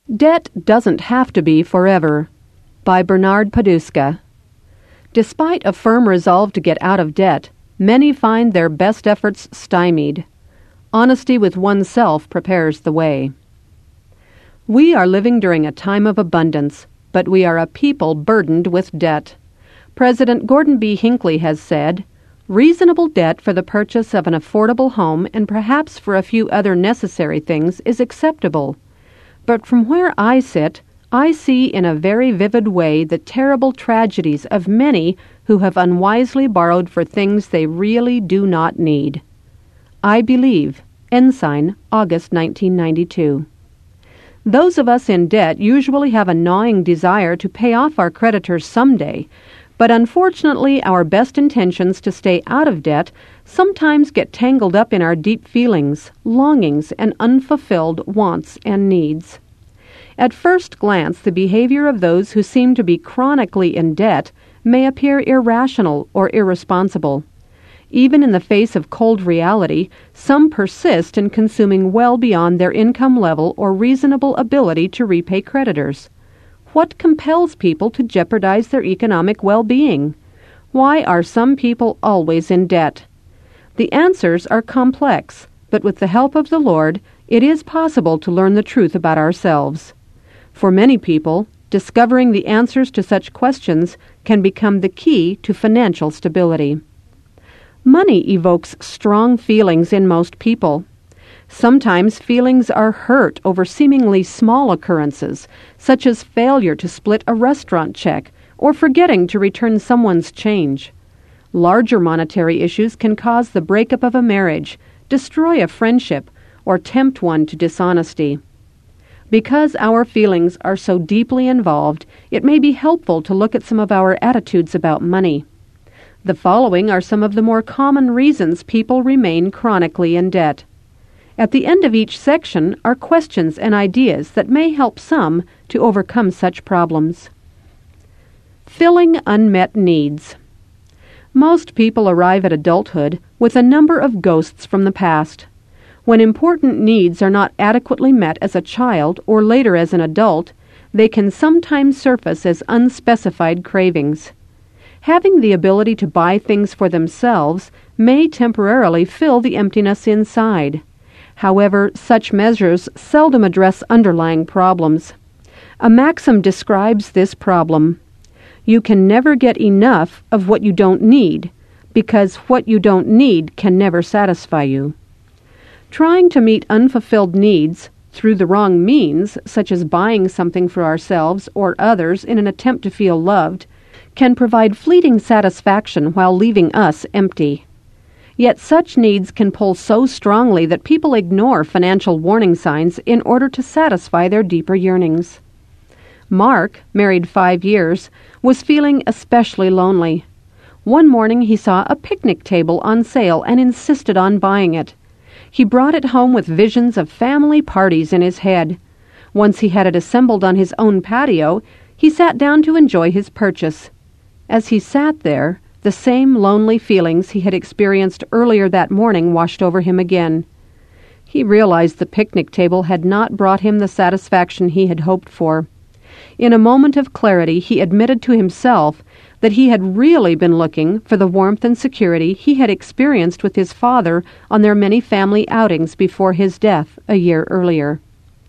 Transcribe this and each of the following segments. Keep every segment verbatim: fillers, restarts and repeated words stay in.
Debt Doesn't Have to Be Forever, by Bernard Paduska. Despite a firm resolve to get out of debt, many find their best efforts stymied. Honesty with oneself prepares the way. We are living during a time of abundance, but we are a people burdened with debt. President Gordon B. Hinckley has said, "Reasonable debt for the purchase of an affordable home and perhaps for a few other necessary things is acceptable. But from where I sit, I see in a very vivid way the terrible tragedies of many who have unwisely borrowed for things they really do not need." I Believe, Ensign, August nineteen ninety-two. Those of us in debt usually have a gnawing desire to pay off our creditors someday, but unfortunately our best intentions to stay out of debt sometimes get tangled up in our deep feelings, longings, and unfulfilled wants and needs. At first glance, the behavior of those who seem to be chronically in debt may appear irrational or irresponsible. Even in the face of cold reality, some persist in consuming well beyond their income level or reasonable ability to repay creditors. What compels people to jeopardize their economic well-being? Why are some people always in debt? The answers are complex, but with the help of the Lord, it is possible to learn the truth about ourselves. For many people, discovering the answers to such questions can become the key to financial stability. Money evokes strong feelings in most people. Sometimes feelings are hurt over seemingly small occurrences, such as failure to split a restaurant check or forgetting to return someone's change. Larger monetary issues can cause the breakup of a marriage, destroy a friendship, or tempt one to dishonesty. Because our feelings are so deeply involved, it may be helpful to look at some of our attitudes about money. The following are some of the more common reasons people remain chronically in debt. At the end of each section are questions and ideas that may help some to overcome such problems. Filling unmet needs. Most people arrive at adulthood with a number of ghosts from the past. When important needs are not adequately met as a child or later as an adult, they can sometimes surface as unspecified cravings. Having the ability to buy things for themselves may temporarily fill the emptiness inside. However, such measures seldom address underlying problems. A maxim describes this problem. You can never get enough of what you don't need, because what you don't need can never satisfy you. Trying to meet unfulfilled needs through the wrong means, such as buying something for ourselves or others in an attempt to feel loved, can provide fleeting satisfaction while leaving us empty. Yet such needs can pull so strongly that people ignore financial warning signs in order to satisfy their deeper yearnings. Mark, married five years, was feeling especially lonely. One morning he saw a picnic table on sale and insisted on buying it. He brought it home with visions of family parties in his head. Once he had it assembled on his own patio, he sat down to enjoy his purchase. As he sat there, the same lonely feelings he had experienced earlier that morning washed over him again. He realized the picnic table had not brought him the satisfaction he had hoped for. In a moment of clarity, he admitted to himself that he had really been looking for the warmth and security he had experienced with his father on their many family outings before his death a year earlier.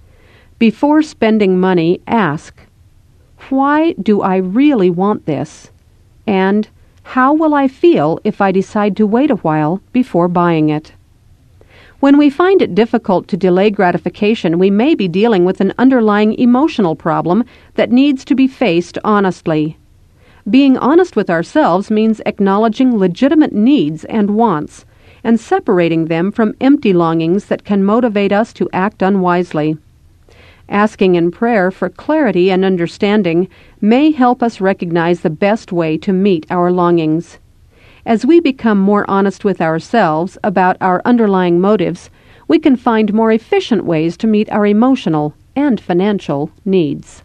Before spending money, ask, "Why do I really want this?" And "How will I feel if I decide to wait a while before buying it?" When we find it difficult to delay gratification, we may be dealing with an underlying emotional problem that needs to be faced honestly. Being honest with ourselves means acknowledging legitimate needs and wants, and separating them from empty longings that can motivate us to act unwisely. Asking in prayer for clarity and understanding may help us recognize the best way to meet our longings. As we become more honest with ourselves about our underlying motives, we can find more efficient ways to meet our emotional and financial needs.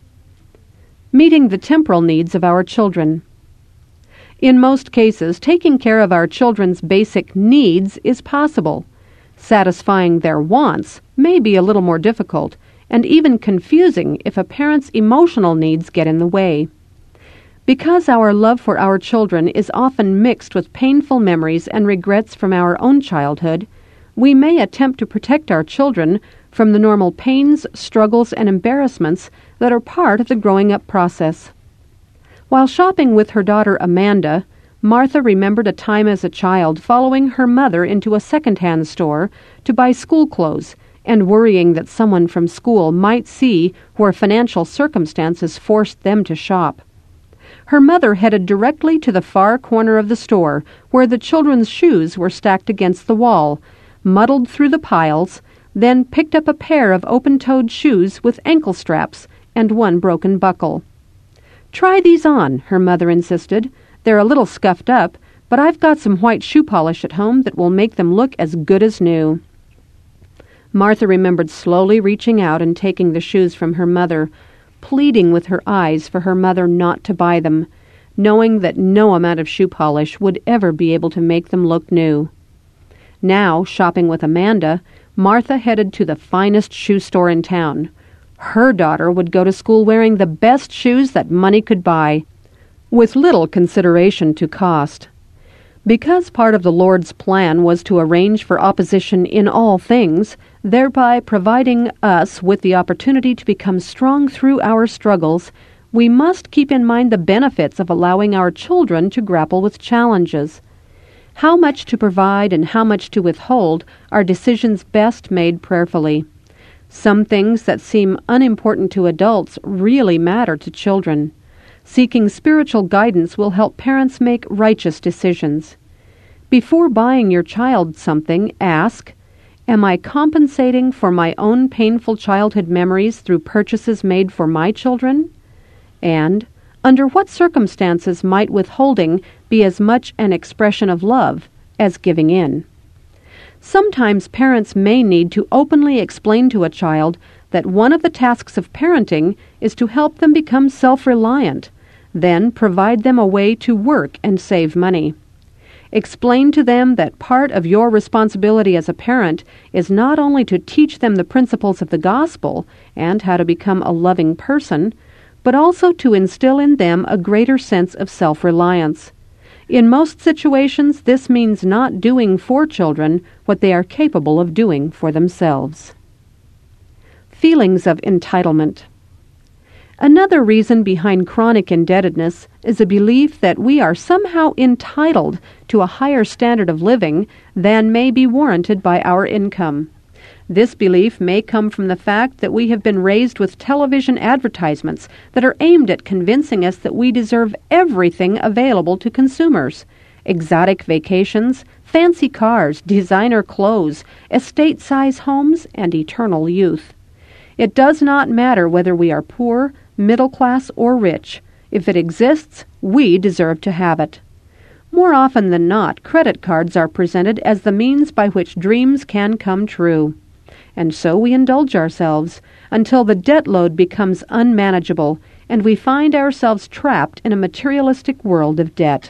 Meeting the temporal needs of our children. In most cases, taking care of our children's basic needs is possible. Satisfying their wants may be a little more difficult, and even confusing if a parent's emotional needs get in the way. Because our love for our children is often mixed with painful memories and regrets from our own childhood, we may attempt to protect our children from the normal pains, struggles, and embarrassments that are part of the growing up process. While shopping with her daughter Amanda, Martha remembered a time as a child following her mother into a second-hand store to buy school clothes and worrying that someone from school might see where financial circumstances forced them to shop. Her mother headed directly to the far corner of the store where the children's shoes were stacked against the wall, muddled through the piles, then picked up a pair of open-toed shoes with ankle straps and one broken buckle. "Try these on," her mother insisted. "They're a little scuffed up, but I've got some white shoe polish at home that will make them look as good as new." Martha remembered slowly reaching out and taking the shoes from her mother, pleading with her eyes for her mother not to buy them, knowing that no amount of shoe polish would ever be able to make them look new. Now, shopping with Amanda, Martha headed to the finest shoe store in town. Her daughter would go to school wearing the best shoes that money could buy, with little consideration to cost. Because part of the Lord's plan was to arrange for opposition in all things, thereby providing us with the opportunity to become strong through our struggles, we must keep in mind the benefits of allowing our children to grapple with challenges. How much to provide and how much to withhold are decisions best made prayerfully. Some things that seem unimportant to adults really matter to children. Seeking spiritual guidance will help parents make righteous decisions. Before buying your child something, ask, "Am I compensating for my own painful childhood memories through purchases made for my children?" And, under what circumstances might withholding be as much an expression of love as giving in? Sometimes parents may need to openly explain to a child that one of the tasks of parenting is to help them become self-reliant, then provide them a way to work and save money. Explain to them that part of your responsibility as a parent is not only to teach them the principles of the gospel and how to become a loving person, but also to instill in them a greater sense of self-reliance. In most situations, this means not doing for children what they are capable of doing for themselves. Feelings of entitlement. Another reason behind chronic indebtedness is a belief that we are somehow entitled to a higher standard of living than may be warranted by our income. This belief may come from the fact that we have been raised with television advertisements that are aimed at convincing us that we deserve everything available to consumers: exotic vacations, fancy cars, designer clothes, estate-size homes, and eternal youth. It does not matter whether we are poor, middle class, or rich. If it exists, we deserve to have it. More often than not, credit cards are presented as the means by which dreams can come true. And so we indulge ourselves until the debt load becomes unmanageable and we find ourselves trapped in a materialistic world of debt.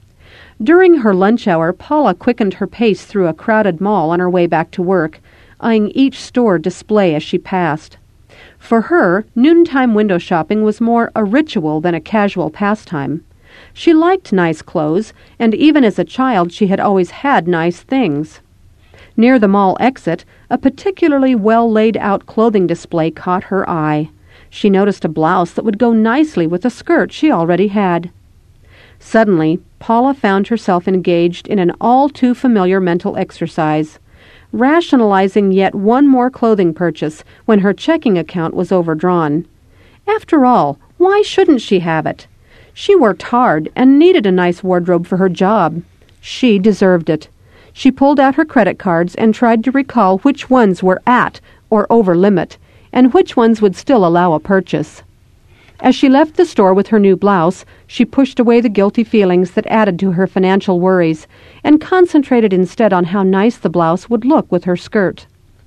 During her lunch hour, Paula quickened her pace through a crowded mall on her way back to work, eyeing each store display as she passed. For her, noontime window shopping was more a ritual than a casual pastime. She liked nice clothes, and even as a child she had always had nice things. Near the mall exit, a particularly well-laid-out clothing display caught her eye. She noticed a blouse that would go nicely with a skirt she already had. Suddenly, Paula found herself engaged in an all-too-familiar mental exercise, rationalizing yet one more clothing purchase when her checking account was overdrawn. After all, why shouldn't she have it? She worked hard and needed a nice wardrobe for her job. She deserved it. She pulled out her credit cards and tried to recall which ones were at or over limit, and which ones would still allow a purchase. As she left the store with her new blouse, she pushed away the guilty feelings that added to her financial worries, and concentrated instead on how nice the blouse would look with her skirt.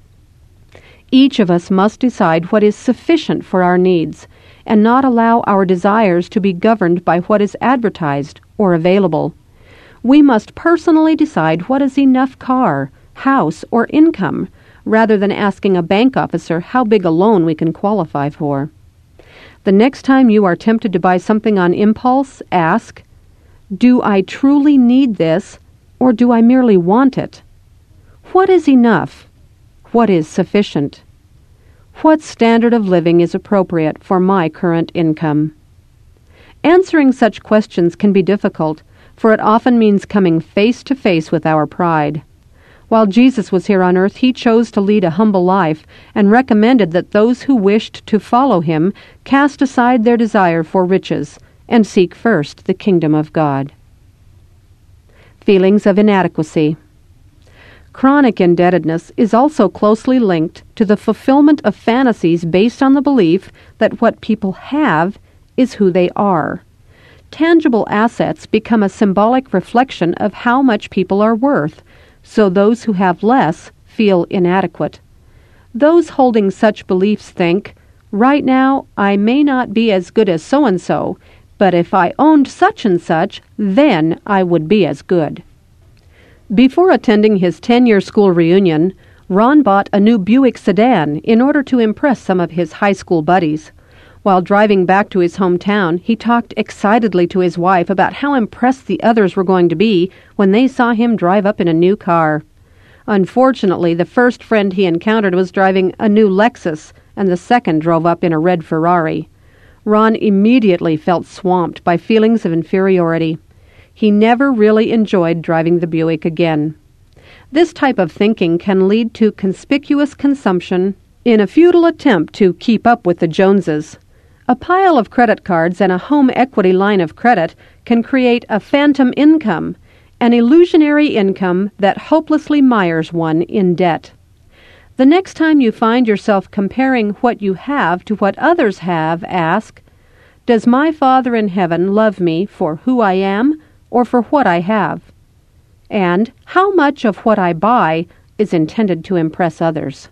Each of us must decide what is sufficient for our needs, and not allow our desires to be governed by what is advertised or available. We must personally decide what is enough car, house, or income, rather than asking a bank officer how big a loan we can qualify for. The next time you are tempted to buy something on impulse, ask, do I truly need this, or do I merely want it? What is enough? What is sufficient? What standard of living is appropriate for my current income? Answering such questions can be difficult, for it often means coming face to face with our pride. While Jesus was here on earth, he chose to lead a humble life and recommended that those who wished to follow him cast aside their desire for riches and seek first the kingdom of God. Feelings of inadequacy. Chronic indebtedness is also closely linked to the fulfillment of fantasies based on the belief that what people have is who they are. Tangible assets become a symbolic reflection of how much people are worth, so those who have less feel inadequate. Those holding such beliefs think, right now I may not be as good as so-and-so, but if I owned such and such, then I would be as good. Before attending his ten-year school reunion, Ron bought a new Buick sedan in order to impress some of his high school buddies. While driving back to his hometown, he talked excitedly to his wife about how impressed the others were going to be when they saw him drive up in a new car. Unfortunately, the first friend he encountered was driving a new Lexus, and the second drove up in a red Ferrari. Ron immediately felt swamped by feelings of inferiority. He never really enjoyed driving the Buick again. This type of thinking can lead to conspicuous consumption in a futile attempt to keep up with the Joneses. A pile of credit cards and a home equity line of credit can create a phantom income, an illusionary income that hopelessly mires one in debt. The next time you find yourself comparing what you have to what others have, ask, does my Father in heaven love me for who I am or for what I have? And how much of what I buy is intended to impress others?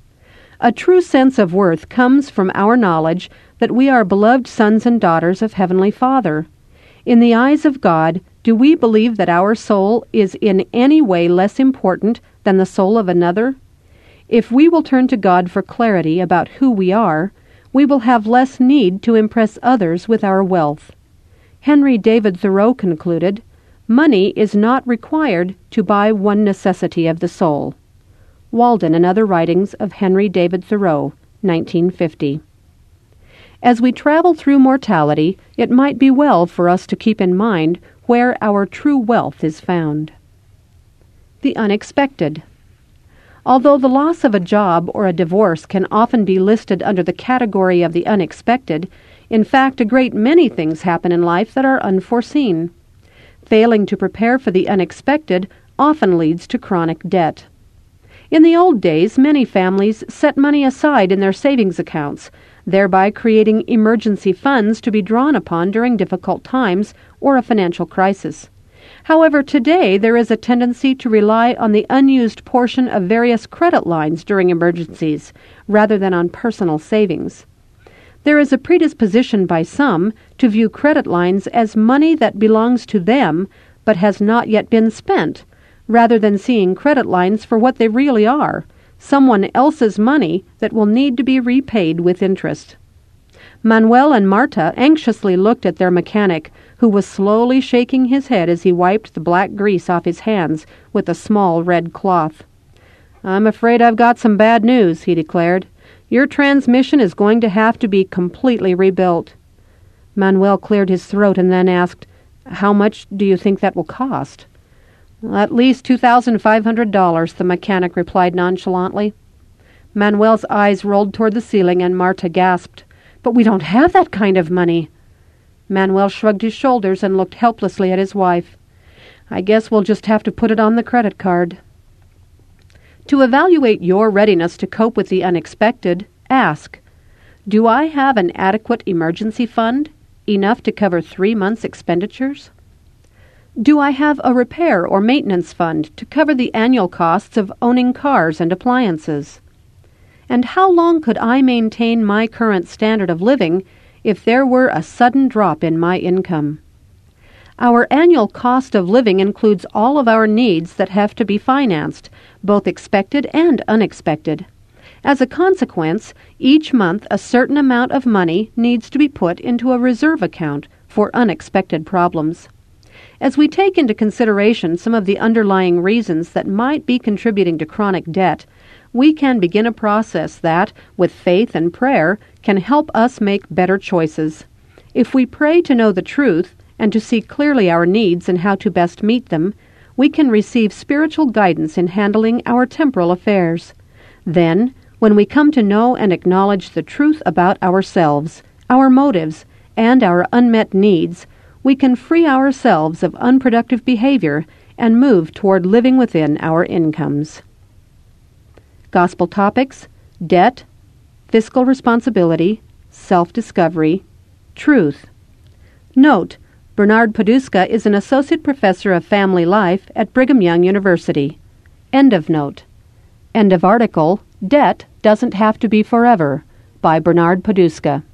A true sense of worth comes from our knowledge that we are beloved sons and daughters of Heavenly Father. In the eyes of God, do we believe that our soul is in any way less important than the soul of another? If we will turn to God for clarity about who we are, we will have less need to impress others with our wealth. Henry David Thoreau concluded, "Money is not required to buy one necessity of the soul." Walden and Other Writings of Henry David Thoreau, nineteen fifty. As we travel through mortality, it might be well for us to keep in mind where our true wealth is found. The unexpected. Although the loss of a job or a divorce can often be listed under the category of the unexpected, in fact, a great many things happen in life that are unforeseen. Failing to prepare for the unexpected often leads to chronic debt. In the old days, many families set money aside in their savings accounts, thereby creating emergency funds to be drawn upon during difficult times or a financial crisis. However, today there is a tendency to rely on the unused portion of various credit lines during emergencies, rather than on personal savings. There is a predisposition by some to view credit lines as money that belongs to them but has not yet been spent, rather than seeing credit lines for what they really are, someone else's money that will need to be repaid with interest. Manuel and Marta anxiously looked at their mechanic, who was slowly shaking his head as he wiped the black grease off his hands with a small red cloth. "I'm afraid I've got some bad news," he declared. "Your transmission is going to have to be completely rebuilt." Manuel cleared his throat and then asked, "How much do you think that will cost?" "At least two thousand five hundred dollars, the mechanic replied nonchalantly. Manuel's eyes rolled toward the ceiling, and Marta gasped, "But we don't have that kind of money." Manuel shrugged his shoulders and looked helplessly at his wife. "I guess we'll just have to put it on the credit card." To evaluate your readiness to cope with the unexpected, ask, do I have an adequate emergency fund, enough to cover three months' expenditures? Do I have a repair or maintenance fund to cover the annual costs of owning cars and appliances? And how long could I maintain my current standard of living if there were a sudden drop in my income? Our annual cost of living includes all of our needs that have to be financed, both expected and unexpected. As a consequence, each month a certain amount of money needs to be put into a reserve account for unexpected problems. As we take into consideration some of the underlying reasons that might be contributing to chronic debt, we can begin a process that, with faith and prayer, can help us make better choices. If we pray to know the truth and to see clearly our needs and how to best meet them, we can receive spiritual guidance in handling our temporal affairs. Then, when we come to know and acknowledge the truth about ourselves, our motives, and our unmet needs, we can free ourselves of unproductive behavior and move toward living within our incomes. Gospel topics: debt, fiscal responsibility, self-discovery, truth. Note: Bernard Paduska is an associate professor of family life at Brigham Young University. End of note. End of article. Debt Doesn't Have to Be Forever by Bernard Paduska.